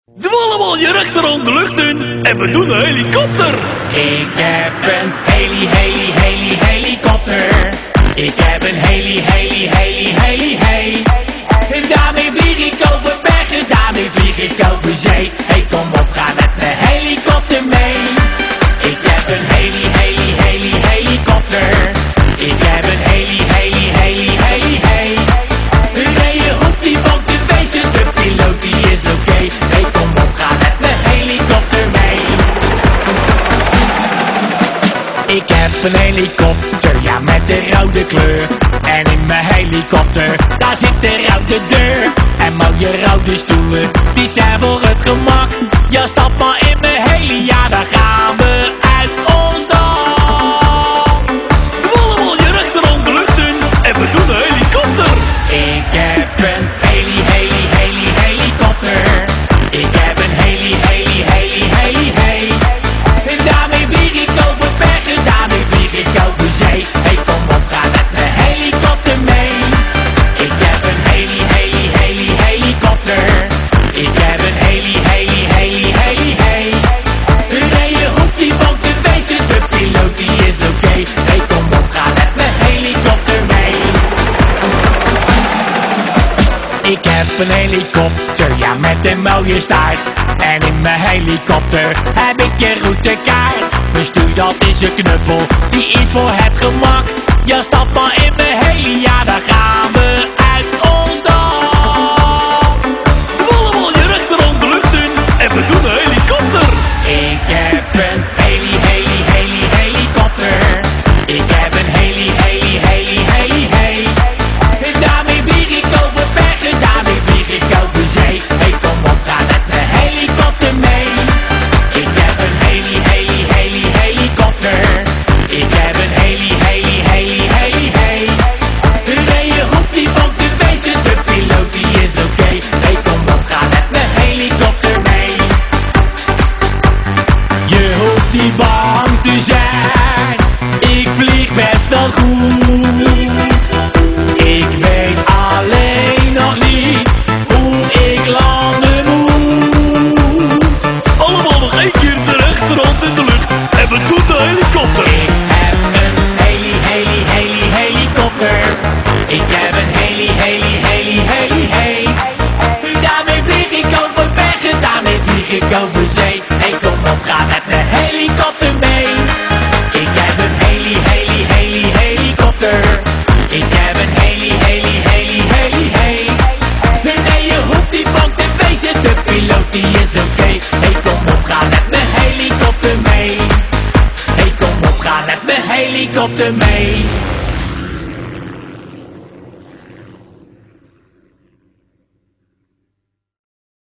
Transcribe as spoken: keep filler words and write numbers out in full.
Doe allemaal je rechterhand de lucht in en we doen een helikopter. Ik heb een heli, heli, heli, helikopter. Ik heb een heli, heli, heli, heli, hey. En daarmee vlieg ik over bergen, daarmee vlieg ik over zee. Hey, kom op, ga met mijn helikopter mee. Ik heb een heli, heli, heli, helikopter. Ik heb een heli, heli, heli, heli, hey. Nee, je hoeft niet bang te wezen, de piloot die is oké. Okay. Hey, kom op, ga met mijn helikopter mee. Ik heb een helikopter, ja, met de rode kleur. En in mijn helikopter, daar zit de rode deur. En mooie rode stoelen, die zijn voor het gemak. Ja, stap maar in mijn heli, ja, daar gaan we uit ons dak. Doe allemaal je rechterhand de lucht in en we doen een helikopter. Ik heb een heli, heli, heli, helikopter. Ik heb een heli, heli, heli, heli, hey. En daarmee vlieg ik over bergen, daarmee vlieg ik over zee. Hey, kom op, ga met mijn helikopter mee. Ik heb een heli, heli, heli, helikopter. Ik heb een heli, heli, heli, heli, hey. Nee, je hoeft niet bang te wezen, de piloot die is oké. Okay. Hey, kom op, ga met mijn helikopter mee. Ik heb een helikopter, ja, met een mooie staart. En in mijn helikopter heb ik een routekaart. Mijn stuur, dat is een knuffel, die is voor het gemak. Ja, stap maar in mijn heli, ja, daar gaan we uit ons dak. Doe allemaal je rechterhand de lucht in en we doen een helikopter. Ik heb een heli, heli, heli, helikopter. Ik heb een heli, heli, heli, heli, hey. En daarmee vlieg ik over bergen, daarmee vlieg ik over zee. Hey, kom op, ga met mijn helikopter mee. Ik heb een heli, heli, heli, helikopter. Ik heb een heli, heli, heli, heli, hey. Nee, je hoeft niet bang te wezen, de piloot die is oké. Okay. Hey, kom op, ga met mijn helikopter mee. Je hoeft niet bang te zijn, ik vlieg best wel goed. Ik weet alleen nog niet hoe ik landen moet. Allemaal nog één keer de rechterhand in de lucht en we doen de helikopter. Ik heb een heli, heli, heli, helikopter. Ik heb een heli, heli, heli, heli, hey. Daarmee vlieg ik over bergen, daarmee vlieg ik over zee. Hey, kom op, ga met mijn helikopter mee. Ik heb een heli, heli, heli, helikopter. Ik heb een heli, heli, heli, heli, hey. Nee, je hoeft niet bang te wezen, de piloot die is oké. Okay. Hey, kom op, ga met mijn helikopter mee. Hey, kom op, ga met mijn helikopter mee.